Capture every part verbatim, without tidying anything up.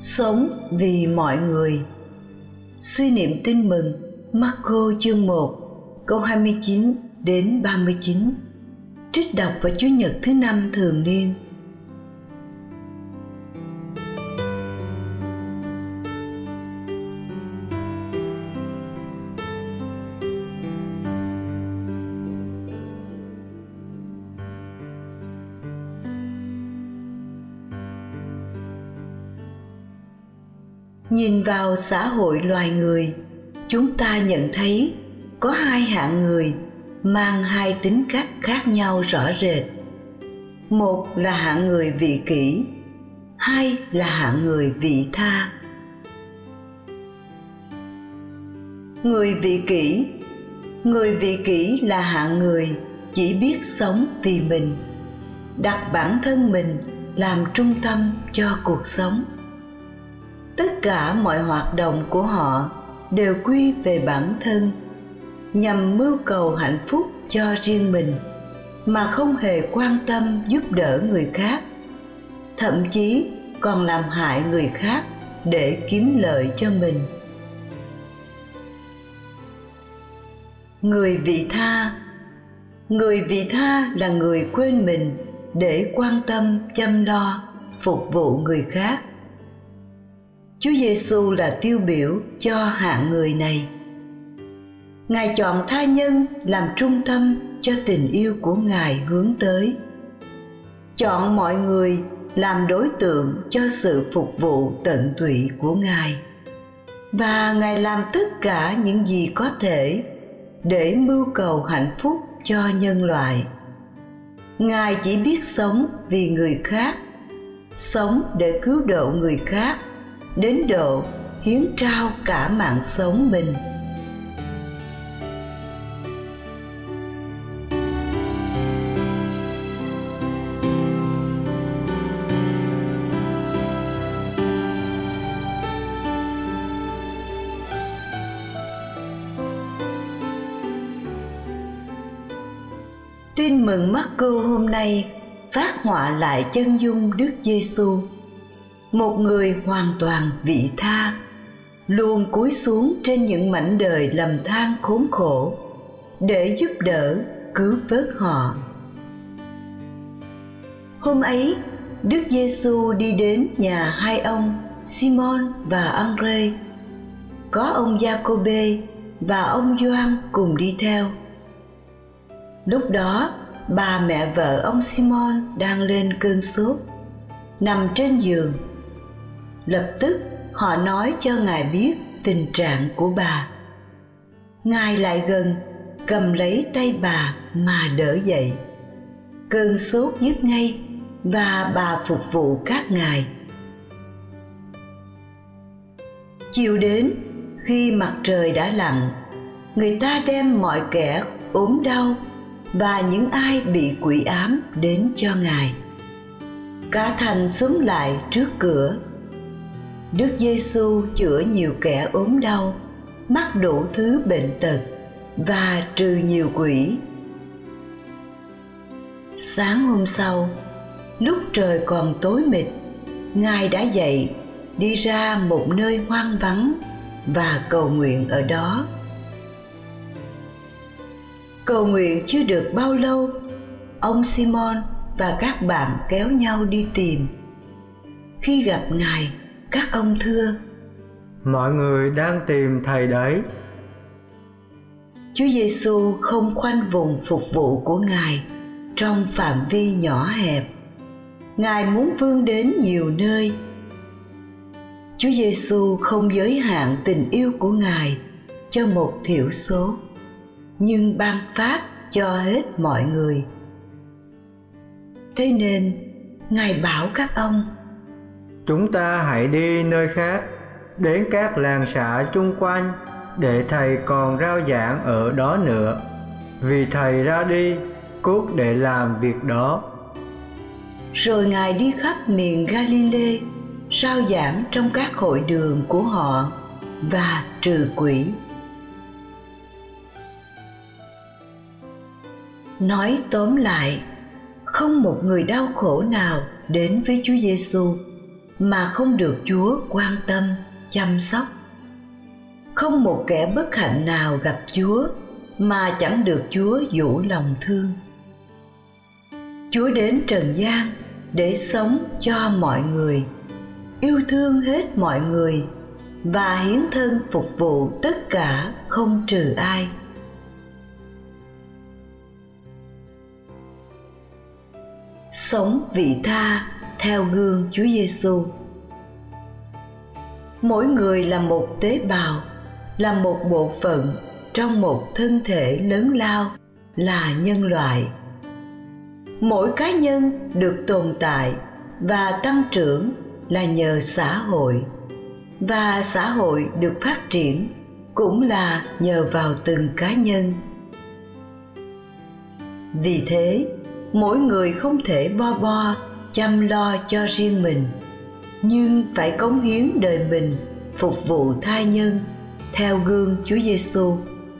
Sống vì mọi người. Suy niệm tin mừng Marco chương một câu hai mươi chín đến ba mươi chín, trích đọc vào Chủ nhật thứ năm thường niên. Nhìn vào xã hội loài người, chúng ta nhận thấy có hai hạng người mang hai tính cách khác nhau rõ rệt. Một là hạng người vị kỷ, hai là hạng người vị tha. Người vị kỷ Người vị kỷ là hạng người chỉ biết sống vì mình, đặt bản thân mình làm trung tâm cho cuộc sống. Tất cả mọi hoạt động của họ đều quy về bản thân, nhằm mưu cầu hạnh phúc cho riêng mình, mà không hề quan tâm giúp đỡ người khác, thậm chí còn làm hại người khác để kiếm lợi cho mình. Người vị tha Người vị tha là người quên mình để quan tâm, chăm lo, phục vụ người khác. Chúa Giêsu là tiêu biểu cho hạng người này. Ngài chọn tha nhân làm trung tâm cho tình yêu của Ngài hướng tới, chọn mọi người làm đối tượng cho sự phục vụ tận tụy của Ngài, và Ngài làm tất cả những gì có thể để mưu cầu hạnh phúc cho nhân loại. Ngài chỉ biết sống vì người khác, sống để cứu độ người khác, đến độ hiến trao cả mạng sống mình. Tin mừng Marco hôm nay phát họa lại chân dung Đức Giêsu, một người hoàn toàn vị tha, luôn cúi xuống trên những mảnh đời lầm than khốn khổ để giúp đỡ, cứu vớt họ. Hôm ấy, Đức Giêsu đi đến nhà hai ông Simon và Andrê. Có ông Giacôbê và ông Gioan cùng đi theo. Lúc đó, bà mẹ vợ ông Simon đang lên cơn sốt, nằm trên giường. Lập tức họ nói cho Ngài biết tình trạng của bà. Ngài lại gần, cầm lấy tay bà mà đỡ dậy. Cơn sốt dứt ngay và bà phục vụ các ngài. Chiều đến, khi mặt trời đã lặn, người ta đem mọi kẻ ốm đau và những ai bị quỷ ám đến cho Ngài. Cả thành xúm lại trước cửa. Đức Giêsu chữa nhiều kẻ ốm đau, mắc đủ thứ bệnh tật và trừ nhiều quỷ. Sáng hôm sau, lúc trời còn tối mịt, Ngài đã dậy, đi ra một nơi hoang vắng và cầu nguyện ở đó. Cầu nguyện chưa được bao lâu, ông Simon và các bạn kéo nhau đi tìm. Khi gặp Ngài, các ông thưa: Mọi người đang tìm Thầy đấy. Chúa Giêsu không khoanh vùng phục vụ của Ngài trong phạm vi nhỏ hẹp. Ngài muốn vươn đến nhiều nơi. Chúa Giêsu không giới hạn tình yêu của Ngài cho một thiểu số, nhưng ban phát cho hết mọi người. Thế nên, Ngài bảo các ông: Chúng ta hãy đi nơi khác, đến các làng xã chung quanh, để Thầy còn rao giảng ở đó nữa, vì Thầy ra đi cốt để làm việc đó. Rồi Ngài đi khắp miền Galilee, rao giảng trong các hội đường của họ và trừ quỷ. Nói tóm lại, không một người đau khổ nào đến với Chúa Giêsu mà không được Chúa quan tâm, chăm sóc. Không một kẻ bất hạnh nào gặp Chúa mà chẳng được Chúa dỗ lòng thương. Chúa đến trần gian để sống cho mọi người, yêu thương hết mọi người và hiến thân phục vụ tất cả không trừ ai. Sống vị tha theo gương Chúa Giêsu. Mỗi người là một tế bào, là một bộ phận trong một thân thể lớn lao là nhân loại. Mỗi cá nhân được tồn tại và tăng trưởng là nhờ xã hội, và xã hội được phát triển cũng là nhờ vào từng cá nhân. Vì thế, mỗi người không thể bo bo chăm lo cho riêng mình, nhưng phải cống hiến đời mình phục vụ tha nhân theo gương Chúa Giêsu.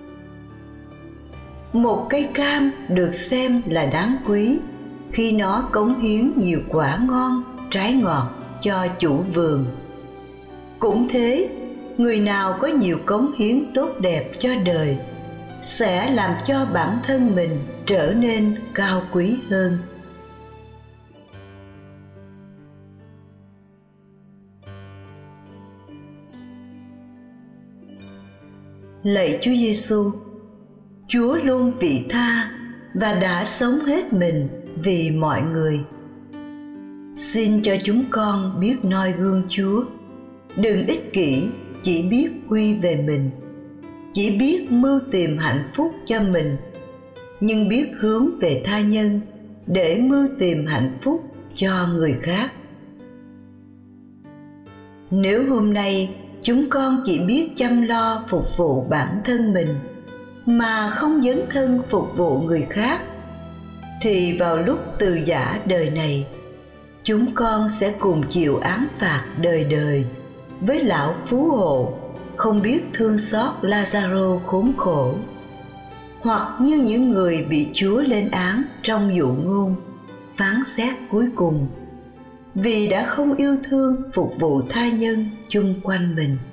Một cây cam được xem là đáng quý khi nó cống hiến nhiều quả ngon, trái ngọt cho chủ vườn. Cũng thế, người nào có nhiều cống hiến tốt đẹp cho đời sẽ làm cho bản thân mình trở nên cao quý hơn. Lạy Chúa Giêsu, Chúa luôn vị tha và đã sống hết mình vì mọi người. Xin cho chúng con biết noi gương Chúa, đừng ích kỷ chỉ biết quy về mình, chỉ biết mưu tìm hạnh phúc cho mình, nhưng biết hướng về tha nhân để mưu tìm hạnh phúc cho người khác. Nếu hôm nay chúng con chỉ biết chăm lo phục vụ bản thân mình mà không dấn thân phục vụ người khác, thì vào lúc từ giã đời này, chúng con sẽ cùng chịu án phạt đời đời với lão phú hộ không biết thương xót Lazaro khốn khổ, hoặc như những người bị Chúa lên án trong dụ ngôn phán xét cuối cùng, vì đã không yêu thương phục vụ tha nhân chung quanh mình.